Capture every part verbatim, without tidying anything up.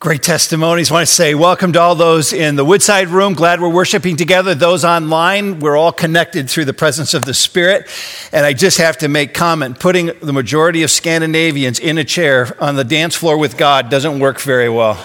Great testimonies. I want to say welcome to all those in the Woodside room. Glad we're worshiping together. Those online, we're all connected through the presence of the Spirit. And I just have to make comment, putting the majority of Scandinavians in a chair on the dance floor with God doesn't work very well.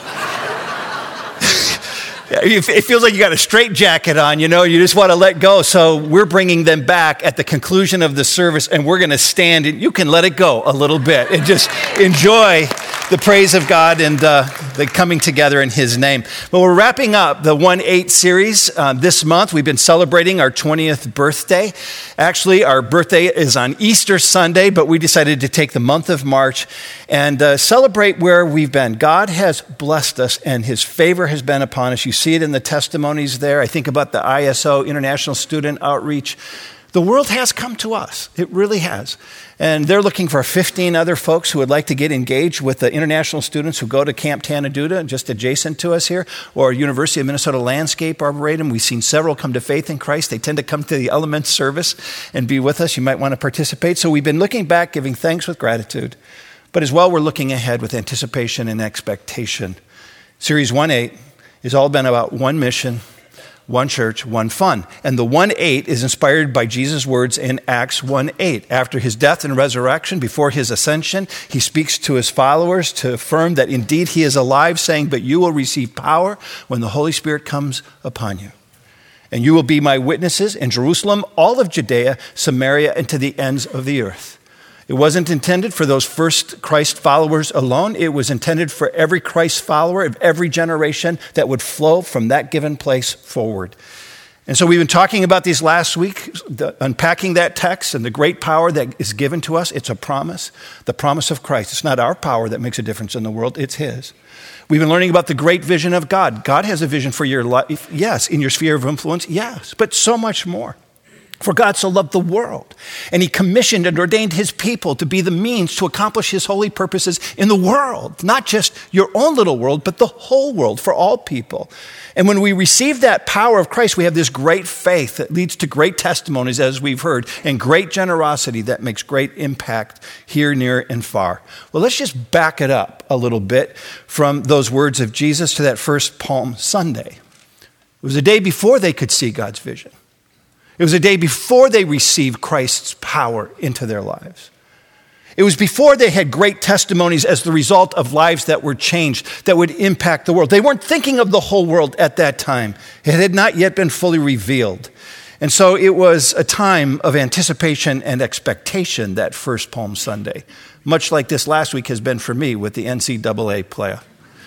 It feels like you got a straitjacket on, you know, you just want to let go. So we're bringing them back at the conclusion of the service, and we're going to stand, and you can let it go a little bit and just enjoy the praise of God and uh, the coming together in His name. But we're wrapping up the one eight series uh, this month. We've been celebrating our twentieth birthday. Actually, our birthday is on Easter Sunday, but we decided to take the month of March and uh, celebrate where we've been. God has blessed us, and His favor has been upon us. You see it in the testimonies there. I think about the I S O, International Student Outreach. The world has come to us. It really has. And they're looking for fifteen other folks who would like to get engaged with the international students who go to Camp Tanaduta, just adjacent to us here, or University of Minnesota Landscape Arboretum. We've seen several come to faith in Christ. They tend to come to the Elements service and be with us. You might want to participate. So we've been looking back, giving thanks with gratitude. But as well, we're looking ahead with anticipation and expectation. Series one eight has all been about one mission, one church, one fun. And the one eight is inspired by Jesus' words in Acts one eight. After his death and resurrection, before his ascension, he speaks to his followers to affirm that indeed he is alive, saying, "But you will receive power when the Holy Spirit comes upon you. And you will be my witnesses in Jerusalem, all of Judea, Samaria, and to the ends of the earth." It wasn't intended for those first Christ followers alone. It was intended for every Christ follower of every generation that would flow from that given place forward. And so we've been talking about these last week, the, unpacking that text and the great power that is given to us. It's a promise, the promise of Christ. It's not our power that makes a difference in the world. It's His. We've been learning about the great vision of God. God has a vision for your life, yes, in your sphere of influence, yes, but so much more. For God so loved the world, and He commissioned and ordained His people to be the means to accomplish His holy purposes in the world, not just your own little world, but the whole world for all people. And when we receive that power of Christ, we have this great faith that leads to great testimonies, as we've heard, and great generosity that makes great impact here, near, and far. Well, let's just back it up a little bit from those words of Jesus to that first Palm Sunday. It was a day before they could see God's vision. It was a day before they received Christ's power into their lives. It was before they had great testimonies as the result of lives that were changed, that would impact the world. They weren't thinking of the whole world at that time. It had not yet been fully revealed. And so it was a time of anticipation and expectation, that first Palm Sunday, much like this last week has been for me with the N C double A player.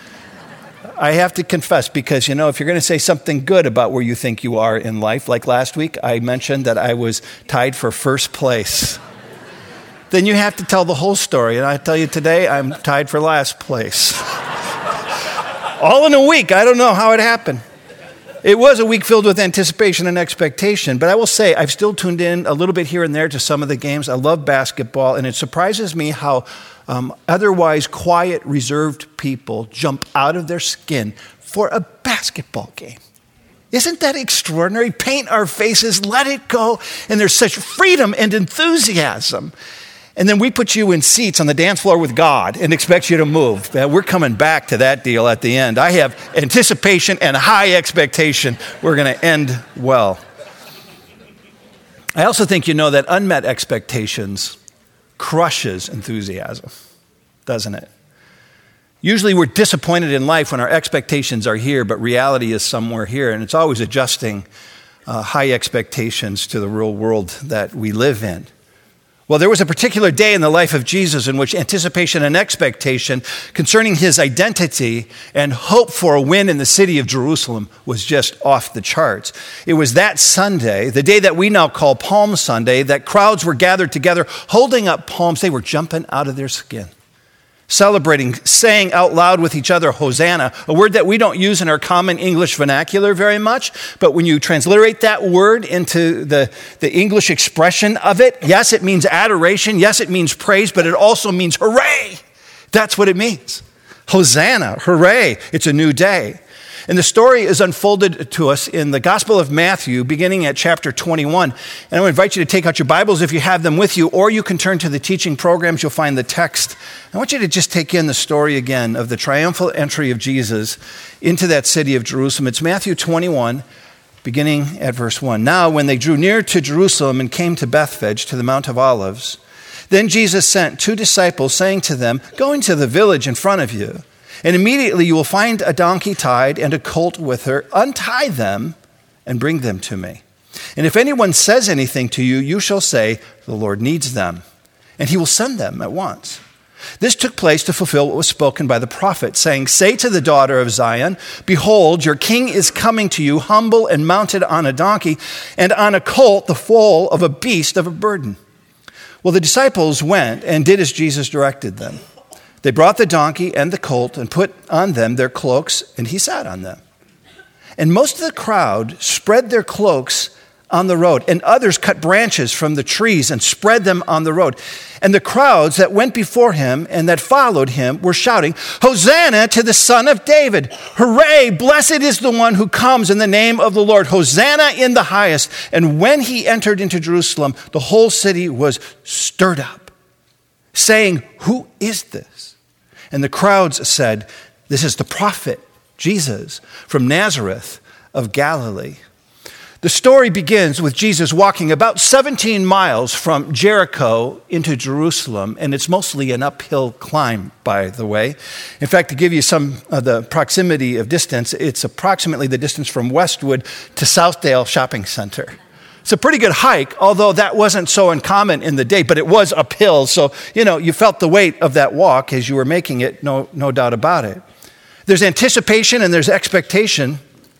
I have to confess, because, you know, if you're going to say something good about where you think you are in life, like last week, I mentioned that I was tied for first place. Then you have to tell the whole story. And I tell you today, I'm tied for last place. All in a week. I don't know how it happened. It was a week filled with anticipation and expectation. But I will say, I've still tuned in a little bit here and there to some of the games. I love basketball, and it surprises me how Um, otherwise quiet, reserved people jump out of their skin for a basketball game. Isn't that extraordinary? Paint our faces, let it go, and there's such freedom and enthusiasm. And then we put you in seats on the dance floor with God and expect you to move. We're coming back to that deal at the end. I have anticipation and high expectation. We're going to end well. I also think you know that unmet expectations crushes enthusiasm, doesn't it? Usually we're disappointed in life when our expectations are here, but reality is somewhere here, and it's always adjusting uh, high expectations to the real world that we live in. Well, there was a particular day in the life of Jesus in which anticipation and expectation concerning his identity and hope for a win in the city of Jerusalem was just off the charts. It was that Sunday, the day that we now call Palm Sunday, that crowds were gathered together, holding up palms. They were jumping out of their skin, celebrating, saying out loud with each other, Hosanna, a word that we don't use in our common English vernacular very much, but when you transliterate that word into the, the English expression of it, yes, it means adoration, yes, it means praise, but it also means hooray. That's what it means. Hosanna, hooray, it's a new day. And the story is unfolded to us in the Gospel of Matthew, beginning at chapter twenty-one. And I would invite you to take out your Bibles if you have them with you, or you can turn to the teaching programs. You'll find the text. I want you to just take in the story again of the triumphal entry of Jesus into that city of Jerusalem. It's Matthew twenty-one, beginning at verse one. Now, when they drew near to Jerusalem and came to Bethphage, to the Mount of Olives, then Jesus sent two disciples, saying to them, "Go into the village in front of you, and immediately you will find a donkey tied and a colt with her. Untie them and bring them to me. And if anyone says anything to you, you shall say, 'The Lord needs them,' and he will send them at once." This took place to fulfill what was spoken by the prophet, saying, "Say to the daughter of Zion, behold, your king is coming to you, humble and mounted on a donkey, and on a colt, the foal of a beast of a burden." Well, the disciples went and did as Jesus directed them. They brought the donkey and the colt and put on them their cloaks, and he sat on them. And most of the crowd spread their cloaks on the road, and others cut branches from the trees and spread them on the road. And the crowds that went before him and that followed him were shouting, "Hosanna to the Son of David! Hooray! Blessed is the one who comes in the name of the Lord! Hosanna in the highest!" And when he entered into Jerusalem, the whole city was stirred up, saying, "Who is this?" And the crowds said, "This is the prophet Jesus from Nazareth of Galilee." The story begins with Jesus walking about seventeen miles from Jericho into Jerusalem, and it's mostly an uphill climb, by the way. In fact, to give you some of the proximity of distance, it's approximately the distance from Westwood to Southdale Shopping Center. It's a pretty good hike, although that wasn't so uncommon in the day, but it was uphill, so, you know, you felt the weight of that walk as you were making it, no, no doubt about it. There's anticipation and there's expectation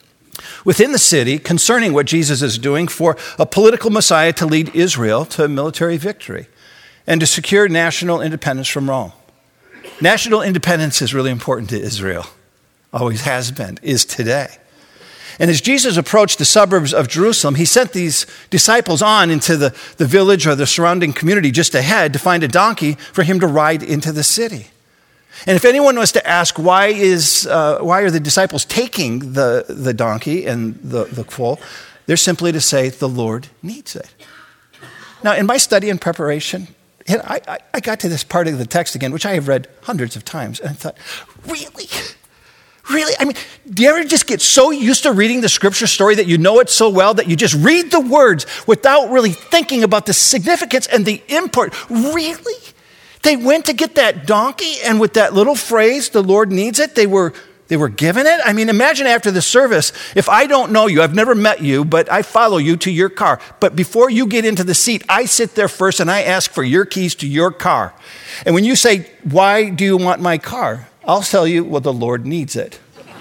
within the city concerning what Jesus is doing for a political Messiah to lead Israel to military victory and to secure national independence from Rome. National independence is really important to Israel, always has been, is today. And as Jesus approached the suburbs of Jerusalem, he sent these disciples on into the, the village or the surrounding community just ahead to find a donkey for him to ride into the city. And if anyone was to ask, why is uh, why are the disciples taking the, the donkey and the, the foal, they're simply to say, "The Lord needs it." Now, in my study and preparation, I, I, I got to this part of the text again, which I have read hundreds of times, and I thought, really? Really? I mean, do you ever just get so used to reading the scripture story that you know it so well that you just read the words without really thinking about the significance and the import? Really? They went to get that donkey, and with that little phrase, "The Lord needs it," they were they were given it? I mean, imagine after the service, if I don't know you, I've never met you, but I follow you to your car. But before you get into the seat, I sit there first and I ask for your keys to your car. And when you say, "Why do you want my car?" I'll tell you, "Well, the Lord needs it."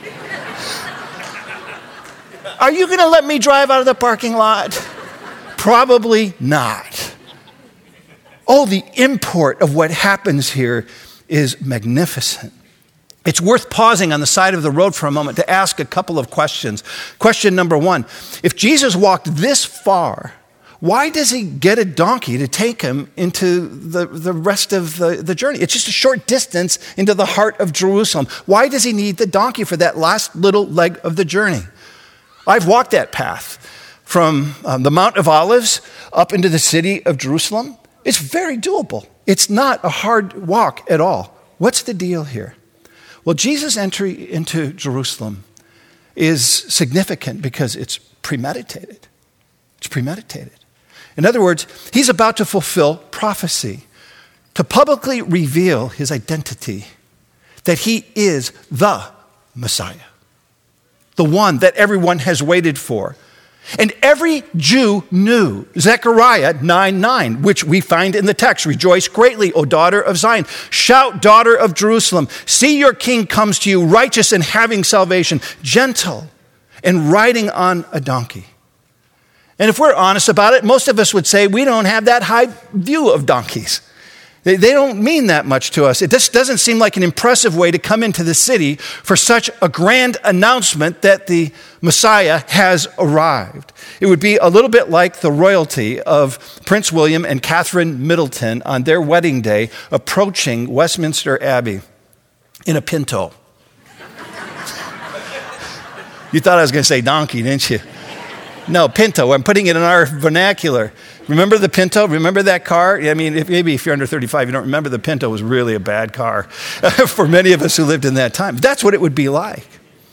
Are you going to let me drive out of the parking lot? Probably not. Oh, the import of what happens here is magnificent. It's worth pausing on the side of the road for a moment to ask a couple of questions. Question number one, if Jesus walked this far, why does he get a donkey to take him into the, the rest of the, the journey? It's just a short distance into the heart of Jerusalem. Why does he need the donkey for that last little leg of the journey? I've walked that path from um, the Mount of Olives up into the city of Jerusalem. It's very doable. It's not a hard walk at all. What's the deal here? Well, Jesus' entry into Jerusalem is significant because it's premeditated. It's premeditated. In other words, he's about to fulfill prophecy, to publicly reveal his identity, that he is the Messiah, the one that everyone has waited for. And every Jew knew Zechariah nine nine, which we find in the text. "Rejoice greatly, O daughter of Zion. Shout, daughter of Jerusalem. See, your king comes to you, righteous and having salvation, gentle and riding on a donkey." And if we're honest about it, most of us would say we don't have that high view of donkeys. They, they don't mean that much to us. It just doesn't seem like an impressive way to come into the city for such a grand announcement that the Messiah has arrived. It would be a little bit like the royalty of Prince William and Catherine Middleton on their wedding day approaching Westminster Abbey in a Pinto. You thought I was going to say donkey, didn't you? No, Pinto. I'm putting it in our vernacular. Remember the Pinto? Remember that car? I mean, if, maybe if you're under thirty-five, you don't remember the Pinto was really a bad car for many of us who lived in that time. That's what it would be like.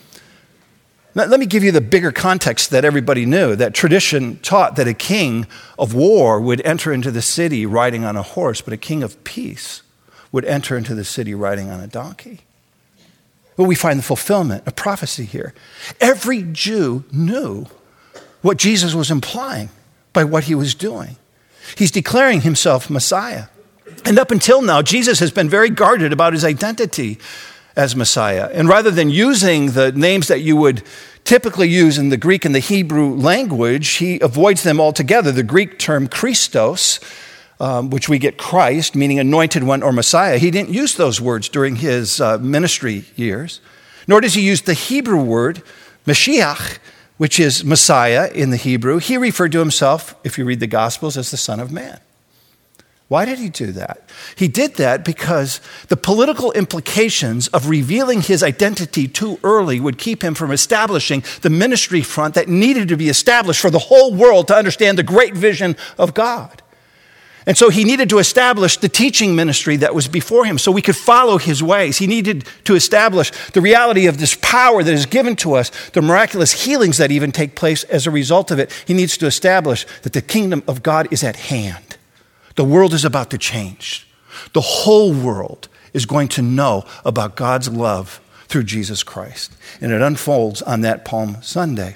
Now, let me give you the bigger context that everybody knew. That tradition taught that a king of war would enter into the city riding on a horse, but a king of peace would enter into the city riding on a donkey. Well, we find the fulfillment of prophecy here. Every Jew knew what Jesus was implying by what he was doing. He's declaring himself Messiah. And up until now, Jesus has been very guarded about his identity as Messiah. And rather than using the names that you would typically use in the Greek and the Hebrew language, he avoids them altogether. The Greek term Christos, um, which we get Christ, meaning anointed one or Messiah, he didn't use those words during his uh, ministry years. Nor does he use the Hebrew word Mashiach, which is Messiah in the Hebrew. He referred to himself, if you read the Gospels, as the Son of Man. Why did he do that? He did that because the political implications of revealing his identity too early would keep him from establishing the ministry front that needed to be established for the whole world to understand the great vision of God. And so he needed to establish the teaching ministry that was before him so we could follow his ways. He needed to establish the reality of this power that is given to us, the miraculous healings that even take place as a result of it. He needs to establish that the kingdom of God is at hand. The world is about to change. The whole world is going to know about God's love through Jesus Christ. And it unfolds on that Palm Sunday.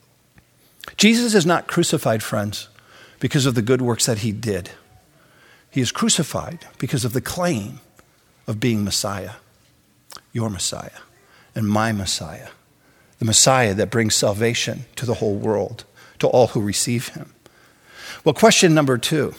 Jesus is not crucified, friends, because of the good works that he did. He is crucified because of the claim of being Messiah, your Messiah and my Messiah, the Messiah that brings salvation to the whole world, to all who receive him. Well, question number two.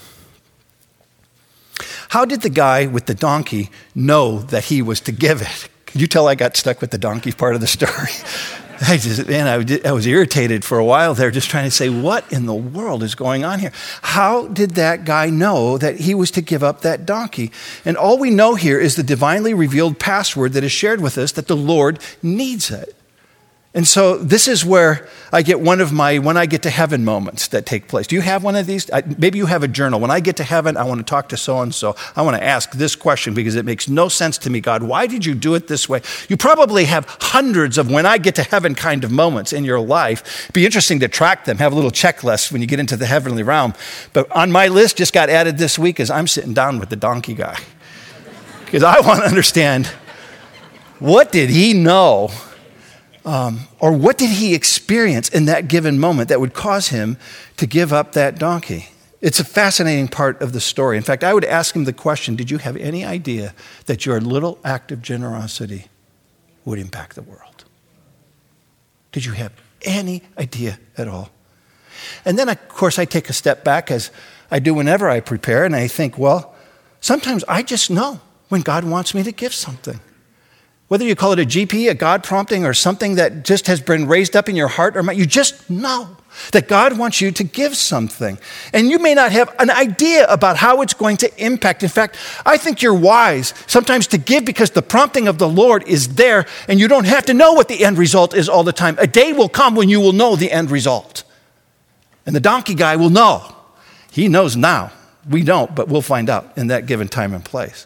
How did the guy with the donkey know that he was to give it? Can you tell I got stuck with the donkey part of the story? I just, man, I, did, I was irritated for a while there just trying to say, what in the world is going on here? How did that guy know that he was to give up that donkey? And all we know here is the divinely revealed password that is shared with us that the Lord needs it. And so this is where I get one of my when I get to heaven moments that take place. Do you have one of these? I, maybe you have a journal. When I get to heaven, I want to talk to so-and-so. I want to ask this question because it makes no sense to me. God, why did you do it this way? You probably have hundreds of when I get to heaven kind of moments in your life. It'd be interesting to track them, have a little checklist when you get into the heavenly realm. But on my list, just got added this week, is I'm sitting down with the donkey guy. Because I want to understand, what did he know? Um, or what did he experience in that given moment that would cause him to give up that donkey? It's a fascinating part of the story. In fact, I would ask him the question, did you have any idea that your little act of generosity would impact the world? Did you have any idea at all? And then, of course, I take a step back, as I do whenever I prepare, and I think, well, sometimes I just know when God wants me to give something. Whether you call it a G P, a God prompting, or something that just has been raised up in your heart or mind, you just know that God wants you to give something. And you may not have an idea about how it's going to impact. In fact, I think you're wise sometimes to give because the prompting of the Lord is there and you don't have to know what the end result is all the time. A day will come when you will know the end result. And the donkey guy will know. He knows now. We don't, but we'll find out in that given time and place.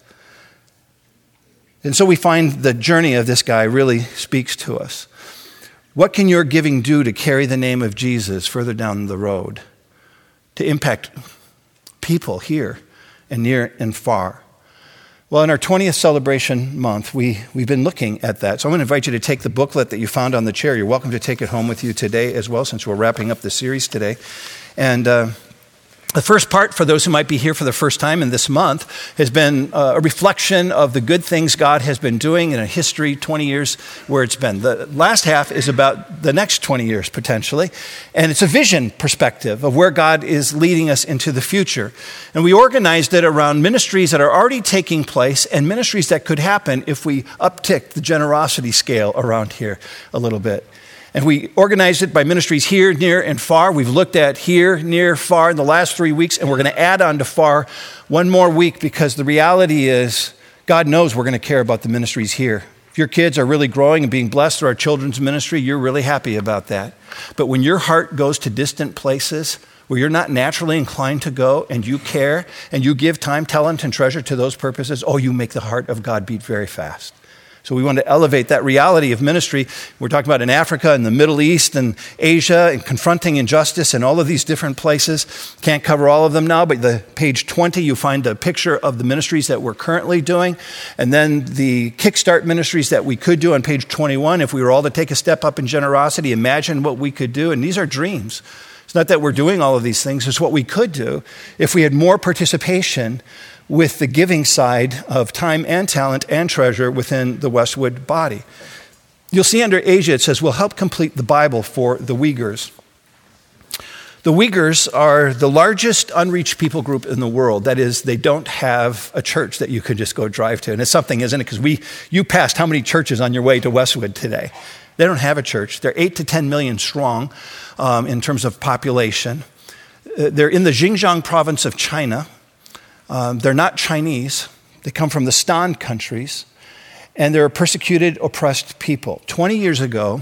And so we find the journey of this guy really speaks to us. What can your giving do to carry the name of Jesus further down the road, to impact people here and near and far? Well, in our twentieth celebration month, we, we've been looking at that. So I'm going to invite you to take the booklet that you found on the chair. You're welcome to take it home with you today as well, since we're wrapping up the series today. And uh, the first part, for those who might be here for the first time in this month, has been a reflection of the good things God has been doing in a history, twenty years where it's been. The last half is about the next twenty years, potentially, and it's a vision perspective of where God is leading us into the future. And we organized it around ministries that are already taking place and ministries that could happen if we uptick the generosity scale around here a little bit. And we organized it by ministries here, near, and far. We've looked at here, near, far in the last three weeks, and we're going to add on to far one more week because the reality is God knows we're going to care about the ministries here If your kids are really growing and being blessed through our children's ministry, you're really happy about that. But when your heart goes to distant places where you're not naturally inclined to go, and you care and you give time, talent, and treasure to those purposes, oh, you make the heart of God beat very fast. So we want to elevate that reality of ministry. We're talking about in Africa and the Middle East and Asia and confronting injustice in all of these different places. Can't cover all of them now, but the page twenty, you find a picture of the ministries that we're currently doing. And then the Kickstart ministries that we could do on page twenty-one. If we were all to take a step up in generosity, imagine what we could do. And these are dreams. It's not that we're doing all of these things. It's what we could do if we had more participation with the giving side of time and talent and treasure within the Westwood body. You'll see under Asia, it says, we'll help complete the Bible for the Uyghurs. The Uyghurs are the largest unreached people group in the world. That is, they don't have a church that you can just go drive to. And it's something, isn't it? Because we, you passed how many churches on your way to Westwood today? They don't have a church. They're eight to ten million strong um, in terms of population. Uh, they're in the Xinjiang province of China. Um, they're not Chinese. They come from the Stan countries, and they're a persecuted, oppressed people. twenty years ago,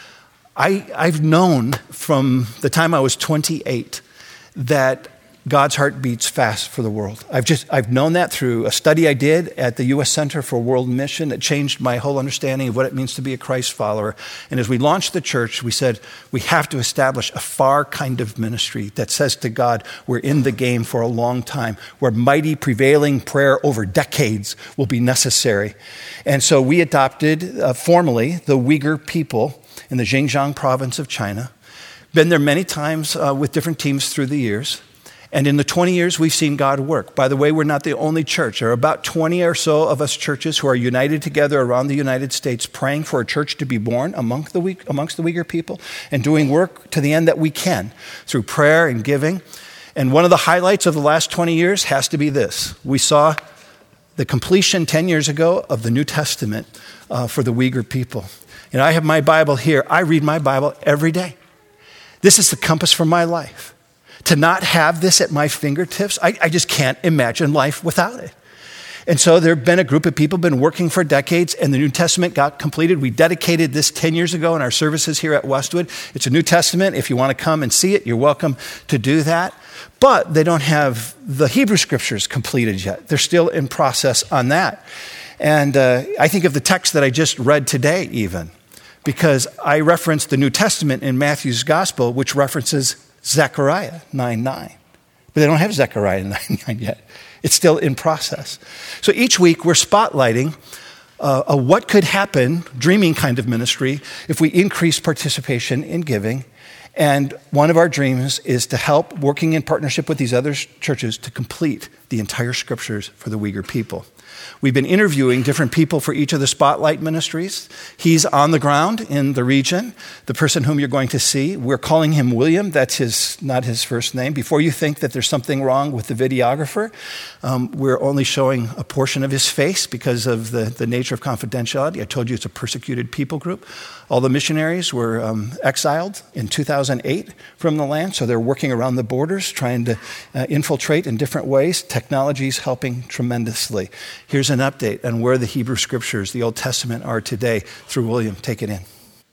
I, I've known from the time I was twenty-eight that God's heart beats fast for the world. I've just I've known that through a study I did at the U S Center for World Mission that changed my whole understanding of what it means to be a Christ follower. And as we launched the church, we said we have to establish a far kind of ministry that says to God, we're in the game for a long time, where mighty prevailing prayer over decades will be necessary. And so we adopted uh, formally the Uyghur people in the Xinjiang province of China. Been there many times uh, with different teams through the years. And in the twenty years, we've seen God work. By the way, we're not the only church. There are about twenty or so of us churches who are united together around the United States, praying for a church to be born among the, amongst the Uyghur people and doing work to the end that we can through prayer and giving. And one of the highlights of the last twenty years has to be this. We saw the completion ten years ago of the New Testament uh, for the Uyghur people. And I have my Bible here. I read my Bible every day. This is the compass for my life. To not have this at my fingertips, I, I just can't imagine life without it. And so there have been a group of people been working for decades, and the New Testament got completed. We dedicated this ten years ago in our services here at Westwood. It's a New Testament. If you want to come and see it, you're welcome to do that. But they don't have the Hebrew Scriptures completed yet. They're still in process on that. And uh, I think of the text that I just read today even, because I referenced the New Testament in Matthew's Gospel, which references Zechariah nine nine. But they don't have Zechariah nine nine yet. It's still in process. So each week we're spotlighting uh, a what could happen, dreaming kind of ministry, if we increase participation in giving. And one of our dreams is to help, working in partnership with these other churches, to complete the entire scriptures for the Uyghur people. We've been interviewing different people for each of the Spotlight ministries. He's on the ground in the region, the person whom you're going to see. We're calling him William. That's his, not his first name. Before you think that there's something wrong with the videographer, um, we're only showing a portion of his face because of the, the nature of confidentiality. I told you it's a persecuted people group. All the missionaries were um, exiled in two thousand eight from the land, so they're working around the borders, trying to uh, infiltrate in different ways. Technology's helping tremendously. Here's an update on where the Hebrew Scriptures, the Old Testament, are today through William. Take it in.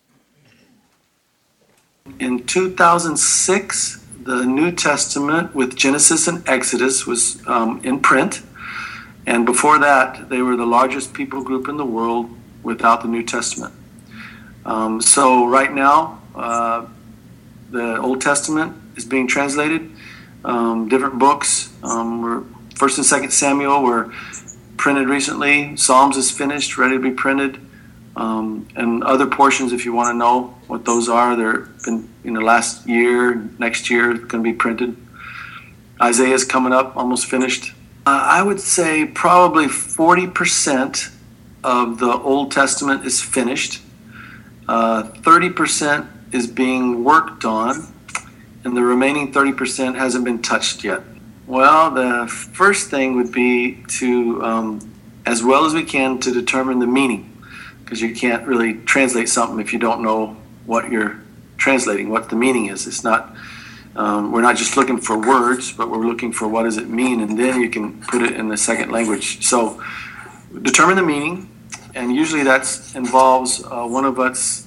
In two thousand six, the New Testament with Genesis and Exodus was um, in print. And before that, they were the largest people group in the world without the New Testament. Um, so right now, uh, the Old Testament is being translated. Um, different books. Um, we're, First and Second Samuel were printed recently. Psalms is finished, ready to be printed. Um, and other portions, if you want to know what those are, they're been in the last year, next year, going to be printed. Isaiah's coming up, almost finished. Uh, I would say probably forty percent of the Old Testament is finished. Uh, thirty percent is being worked on, and the remaining thirty percent hasn't been touched yet. Well, the first thing would be to, um, as well as we can, to determine the meaning, because you can't really translate something if you don't know what you're translating, what the meaning is. It's not, um, we're not just looking for words, but we're looking for what does it mean, and then you can put it in the second language. So determine the meaning, and usually that involves uh, one of us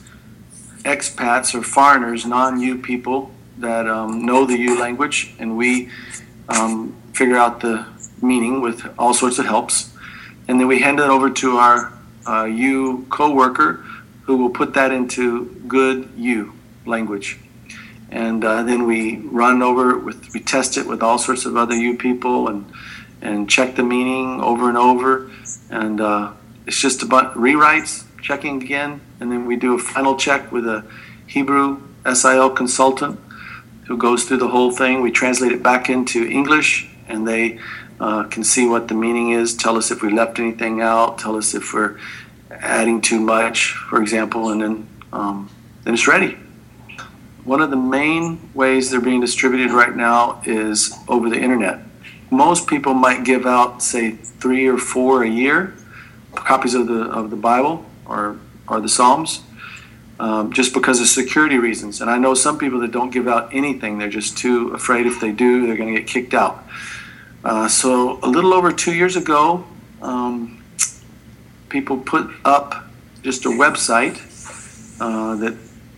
expats or foreigners, non-U people that um, know the U language, and we um, figure out the meaning with all sorts of helps. And then we hand it over to our uh, U co-worker who will put that into good U language. And uh, then we run over with, we test it with all sorts of other U people and and check the meaning over and over. And uh, it's just a bunch rewrites, checking again, and then we do a final check with a Hebrew S I L consultant who goes through the whole thing. We translate it back into English, and they uh, can see what the meaning is, tell us if we left anything out, tell us if we're adding too much, for example, and then um, then it's ready. One of the main ways they're being distributed right now is over the internet. Most people might give out, say, three or four a year, copies of the of the Bible or or the Psalms, um, just because of security reasons. And I know some people that don't give out anything. They're just too afraid if they do, they're going to get kicked out. Uh, so a little over two years ago, um, people put up just a website uh, that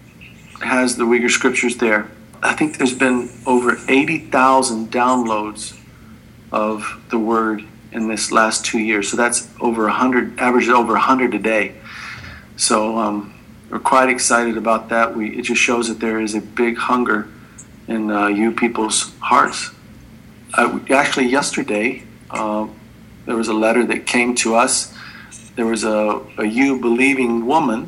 has the Uyghur Scriptures there. I think there's been over eighty thousand downloads of the Word in this last two years. So that's over one hundred, average over one hundred a day. So um, we're quite excited about that. We, it just shows that there is a big hunger in uh, you people's hearts. Uh, actually, yesterday, uh, there was a letter that came to us. There was a, a you believing woman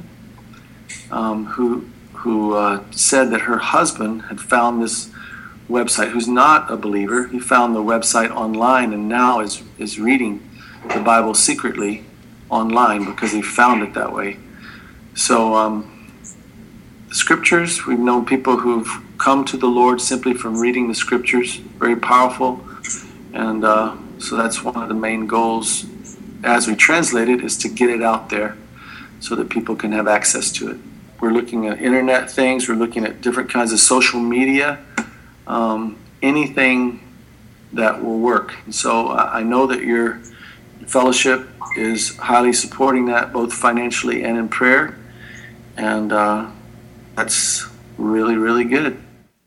um, who who uh, said that her husband had found this website, who's not a believer. He found the website online and now is is reading the Bible secretly online because he found it that way. So um, the Scriptures, we've known people who've come to the Lord simply from reading the Scriptures, very powerful. And uh, so that's one of the main goals as we translate it, is to get it out there so that people can have access to it. We're looking at internet things, we're looking at different kinds of social media, um, anything that will work. And so I know that your fellowship is highly supporting that, both financially and in prayer. And uh, that's really, really good.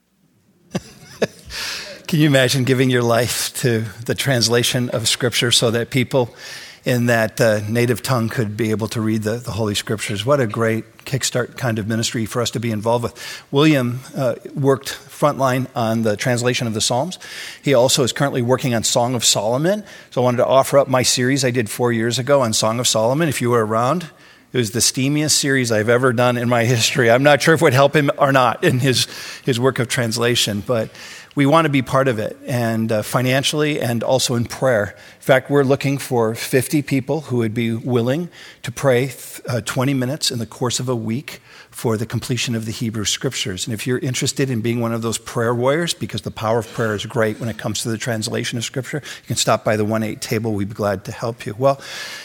Can you imagine giving your life to the translation of Scripture so that people in that uh, native tongue could be able to read the, the Holy Scriptures? What a great kickstart kind of ministry for us to be involved with. William uh, worked frontline on the translation of the Psalms. He also is currently working on Song of Solomon. So I wanted to offer up my series I did four years ago on Song of Solomon. If you were around, it was the steamiest series I've ever done in my history. I'm not sure if it would help him or not in his, his work of translation, but we want to be part of it, and uh, financially and also in prayer. In fact, we're looking for fifty people who would be willing to pray uh, twenty minutes in the course of a week for the completion of the Hebrew Scriptures. And if you're interested in being one of those prayer warriors, because the power of prayer is great when it comes to the translation of Scripture, you can stop by the one eight table. We'd be glad to help you. Well,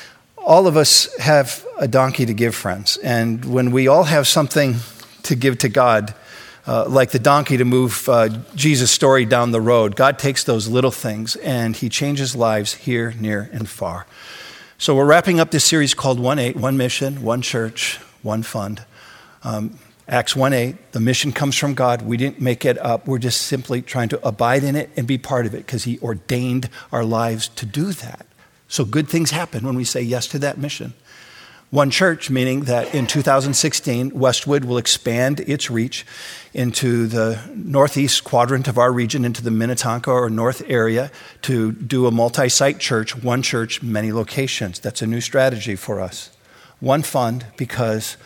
all of us have a donkey to give, friends. And when we all have something to give to God, uh, like the donkey to move uh, Jesus' story down the road, God takes those little things and he changes lives here, near, and far. So we're wrapping up this series called one eight, One Mission, One Church, One Fund. Um, Acts one eight, the mission comes from God. We didn't make it up. We're just simply trying to abide in it and be part of it because he ordained our lives to do that. So good things happen when we say yes to that mission. One Church, meaning that in two thousand sixteen, Westwood will expand its reach into the northeast quadrant of our region, into the Minnetonka or north area, to do a multi-site church, one church, many locations. That's a new strategy for us. One fund, because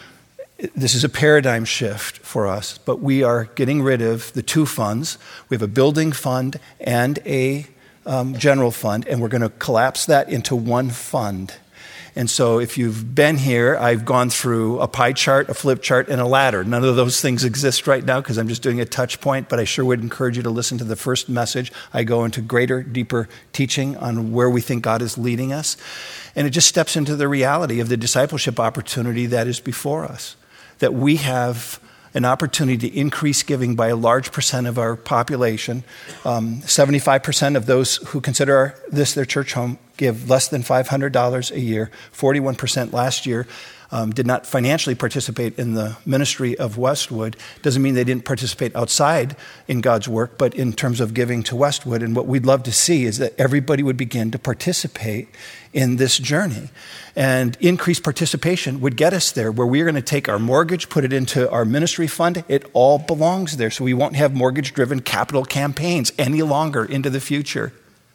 this is a paradigm shift for us, but we are getting rid of the two funds. We have a building fund and a um, general fund, and we're going to collapse that into one fund. And so if you've been here, I've gone through a pie chart, a flip chart, and a ladder. None of those things exist right now because I'm just doing a touch point, but I sure would encourage you to listen to the first message. I go into greater, deeper teaching on where we think God is leading us. And it just steps into the reality of the discipleship opportunity that is before us, that we have an opportunity to increase giving by a large percent of our population. Um, seventy-five percent of those who consider our, this their church home give less than five hundred dollars a year. forty-one percent last year um, did not financially participate in the ministry of Westwood. Doesn't mean they didn't participate outside in God's work, but in terms of giving to Westwood. And what we'd love to see is that everybody would begin to participate in this journey. And increased participation would get us there, where we're going to take our mortgage, put it into our ministry fund. It all belongs there. So we won't have mortgage-driven capital campaigns any longer into the future.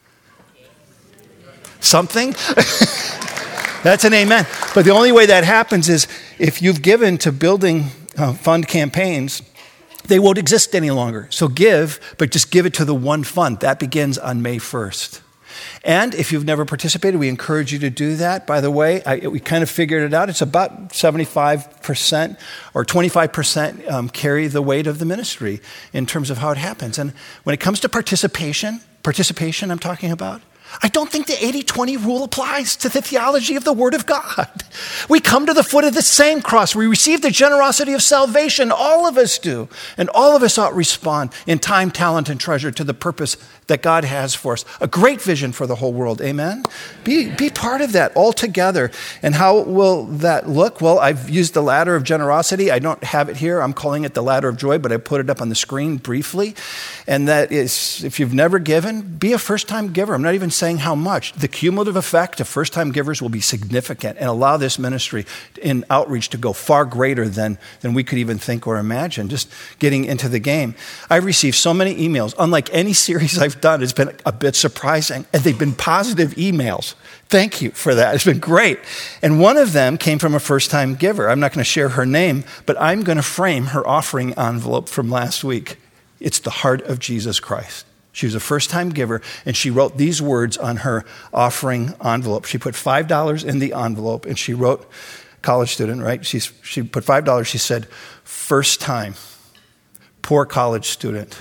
Something? That's an amen. But the only way that happens is if you've given to building uh, fund campaigns, they won't exist any longer. So give, but just give it to the one fund. That begins on May first. And if you've never participated, we encourage you to do that. By the way, I, we kind of figured it out. It's about seventy-five percent or twenty-five percent um, carry the weight of the ministry in terms of how it happens. And when it comes to participation, participation I'm talking about, I don't think the eighty twenty rule applies to the theology of the Word of God. We come to the foot of the same cross. We receive the generosity of salvation. All of us do. And all of us ought to respond in time, talent, and treasure to the purpose that God has for us. A great vision for the whole world. Amen? Be, be part of that all together. And how will that look? Well, I've used the ladder of generosity. I don't have it here. I'm calling it the ladder of joy, but I put it up on the screen briefly. And that is, if you've never given, be a first-time giver. I'm not even saying how much. The cumulative effect of first-time givers will be significant and allow this ministry in outreach to go far greater than, than we could even think or imagine, just getting into the game. I've received so many emails. Unlike any series I've done, it's been a bit surprising, and they've been positive emails. Thank you for that. It's been great. And one of them came from a first-time giver. I'm not going to share her name, but I'm going to frame her offering envelope from last week. It's the heart of Jesus Christ. She was a first-time giver, and she wrote these words on her offering envelope. She put five dollars in the envelope, and she wrote, college student, right? She's, she put five dollars. She said, first time, poor college student,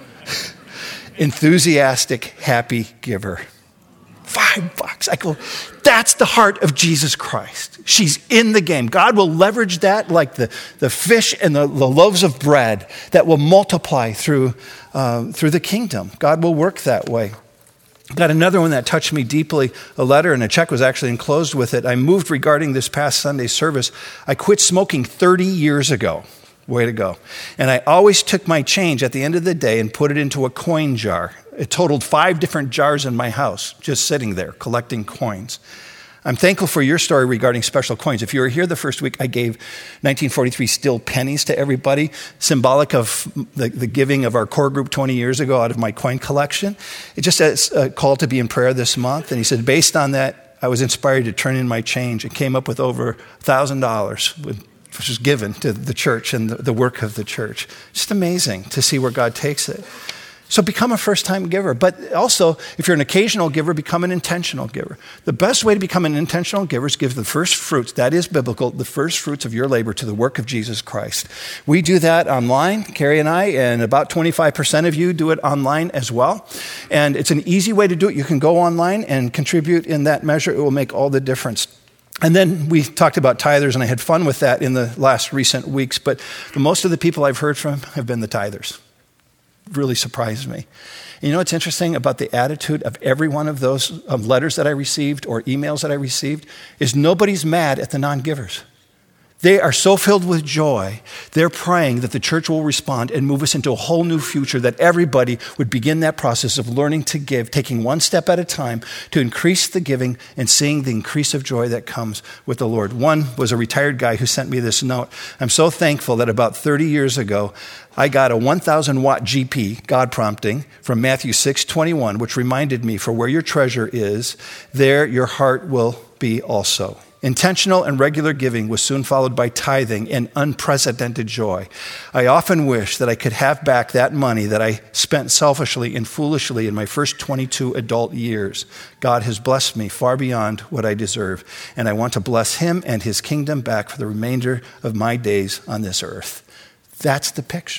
enthusiastic, happy giver. Five bucks. I go, that's the heart of Jesus Christ. She's in the game. God will leverage that like the, the fish and the, the loaves of bread that will multiply through, uh, through the kingdom. God will work that way. Got another one that touched me deeply, a letter, and a check was actually enclosed with it. I moved regarding this past Sunday service. I quit smoking thirty years ago. Way to go. And I always took my change at the end of the day and put it into a coin jar. It totaled five different jars in my house, just sitting there collecting coins. I'm thankful for your story regarding special coins. If you were here the first week, I gave nineteen forty-three steel pennies to everybody, symbolic of the, the giving of our core group twenty years ago out of my coin collection. It just says a call to be in prayer this month. And he said, based on that, I was inspired to turn in my change. It came up with over one thousand dollars with which was given to the church and the, the work of the church. Just amazing to see where God takes it. So become a first-time giver. But also, if you're an occasional giver, become an intentional giver. The best way to become an intentional giver is give the first fruits, that is biblical, the first fruits of your labor to the work of Jesus Christ. We do that online, Carrie and I, and about twenty-five percent of you do it online as well. And it's an easy way to do it. You can go online and contribute in that measure. It will make all the difference. And then we talked about tithers, and I had fun with that in the last recent weeks, but the most of the people I've heard from have been the tithers. Really surprised me. And you know what's interesting about the attitude of every one of those um, letters that I received or emails that I received is nobody's mad at the non-givers. They are so filled with joy, they're praying that the church will respond and move us into a whole new future, that everybody would begin that process of learning to give, taking one step at a time to increase the giving and seeing the increase of joy that comes with the Lord. One was a retired guy who sent me this note. I'm so thankful that about thirty years ago, I got a one thousand watt G P, God prompting, from Matthew six twenty-one, which reminded me, for where your treasure is, there your heart will be also. Intentional and regular giving was soon followed by tithing and unprecedented joy. I often wish that I could have back that money that I spent selfishly and foolishly in my first twenty-two adult years. God has blessed me far beyond what I deserve, and I want to bless him and his kingdom back for the remainder of my days on this earth. That's the picture.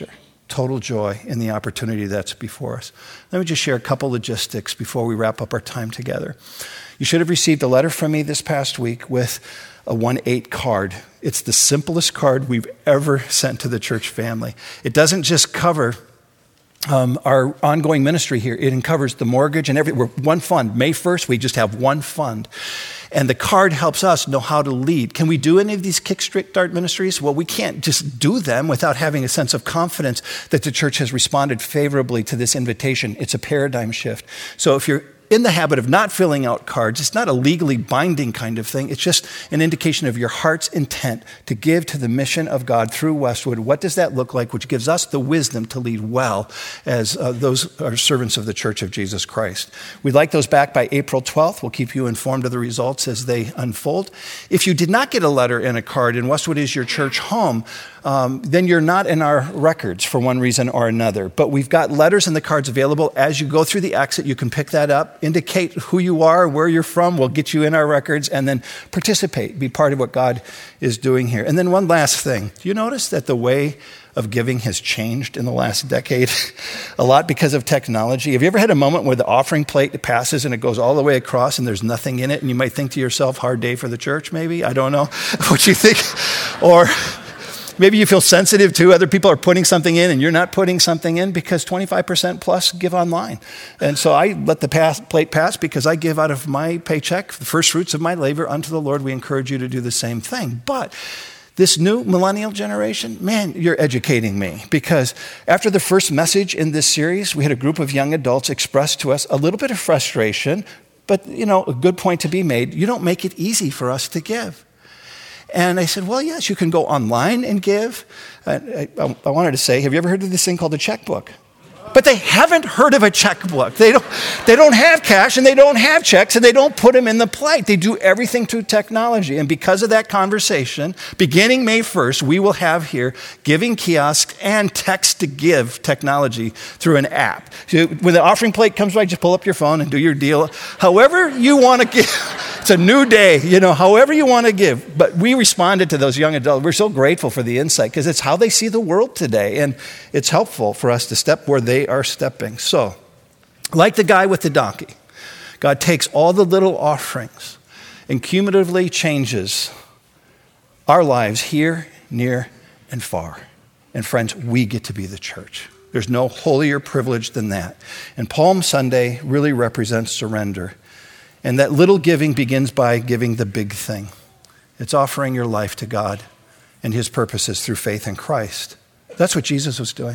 total joy in the opportunity that's before us. Let me just share a couple logistics before we wrap up our time together. You should have received a letter from me this past week with a one eight card. It's the simplest card we've ever sent to the church family. It doesn't just cover um, our ongoing ministry here. It covers the mortgage and every, we're one fund. May first, we just have one fund. And the card helps us know how to lead. Can we do any of these Kickstart ministries? Well, we can't just do them without having a sense of confidence that the church has responded favorably to this invitation. It's a paradigm shift. So if you're in the habit of not filling out cards, it's not a legally binding kind of thing. It's just an indication of your heart's intent to give to the mission of God through Westwood. What does that look like? Which gives us the wisdom to lead well as uh, those are servants of the Church of Jesus Christ. We'd like those back by April twelfth. We'll keep you informed of the results as they unfold. If you did not get a letter and a card and Westwood is your church home, um, then you're not in our records for one reason or another. But we've got letters and the cards available. As you go through the exit, you can pick that up, indicate who you are, where you're from. We'll get you in our records and then participate, be part of what God is doing here. And then one last thing. Do you notice that the way of giving has changed in the last decade a lot because of technology? Have you ever had a moment where the offering plate passes and it goes all the way across and there's nothing in it and you might think to yourself, hard day for the church maybe? I don't know what you think. Or maybe you feel sensitive to other people are putting something in and you're not putting something in because twenty-five percent plus give online. And so I let the pass, plate pass because I give out of my paycheck, the first fruits of my labor unto the Lord. We encourage you to do the same thing. But this new millennial generation, man, you're educating me, because after the first message in this series, we had a group of young adults express to us a little bit of frustration, but you know, a good point to be made. You don't make it easy for us to give. And I said, well, yes, you can go online and give. I, I, I wanted to say, have you ever heard of this thing called a checkbook? But they haven't heard of a checkbook. They don't, they don't have cash and they don't have checks and they don't put them in the plate. They do everything through technology. And because of that conversation, beginning May first, we will have here giving kiosks and text to give technology through an app. So when the offering plate comes by, just pull up your phone and do your deal. However you want to give. It's a new day, you know, however you want to give. But we responded to those young adults. We're so grateful for the insight because it's how they see the world today. And it's helpful for us to step where they are stepping. So, like the guy with the donkey, God takes all the little offerings and cumulatively changes our lives here, near, and far. And friends, we get to be the church. There's no holier privilege than that. And Palm Sunday really represents surrender. And that little giving begins by giving the big thing. It's offering your life to God and his purposes through faith in Christ. That's what Jesus was doing.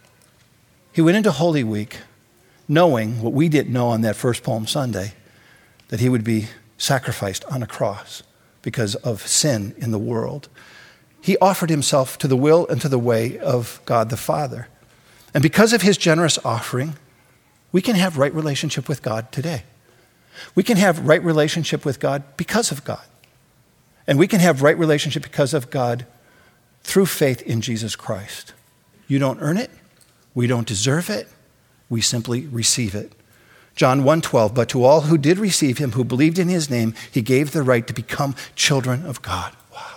He went into Holy Week knowing what we didn't know on that first Palm Sunday, that he would be sacrificed on a cross because of sin in the world. He offered himself to the will and to the way of God the Father. And because of his generous offering, we can have right relationship with God today. We can have right relationship with God because of God. And we can have right relationship because of God through faith in Jesus Christ. You don't earn it. We don't deserve it. We simply receive it. John one twelve, but to all who did receive him, who believed in his name, he gave the right to become children of God. Wow.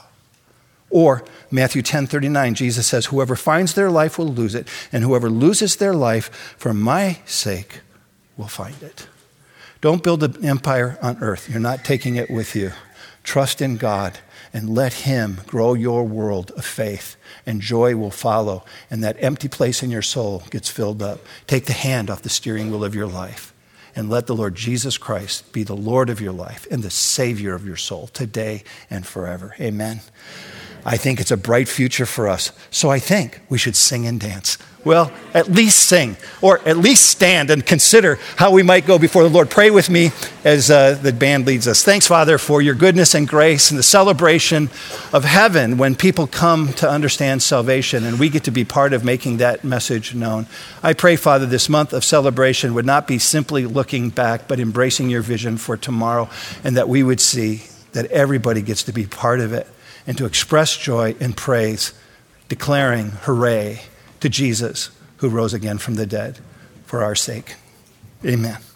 Or Matthew ten thirty-nine, Jesus says, whoever finds their life will lose it, and whoever loses their life for my sake will find it. Don't build an empire on earth. You're not taking it with you. Trust in God and let him grow your world of faith, and joy will follow, and that empty place in your soul gets filled up. Take the hand off the steering wheel of your life and let the Lord Jesus Christ be the Lord of your life and the Savior of your soul today and forever. Amen. I think it's a bright future for us. So I think we should sing and dance. Well, at least sing, or at least stand and consider how we might go before the Lord. Pray with me as uh, the band leads us. Thanks, Father, for your goodness and grace and the celebration of heaven when people come to understand salvation, and we get to be part of making that message known. I pray, Father, this month of celebration would not be simply looking back, but embracing your vision for tomorrow, and that we would see that everybody gets to be part of it and to express joy and praise, declaring hooray to Jesus, who rose again from the dead for our sake. Amen.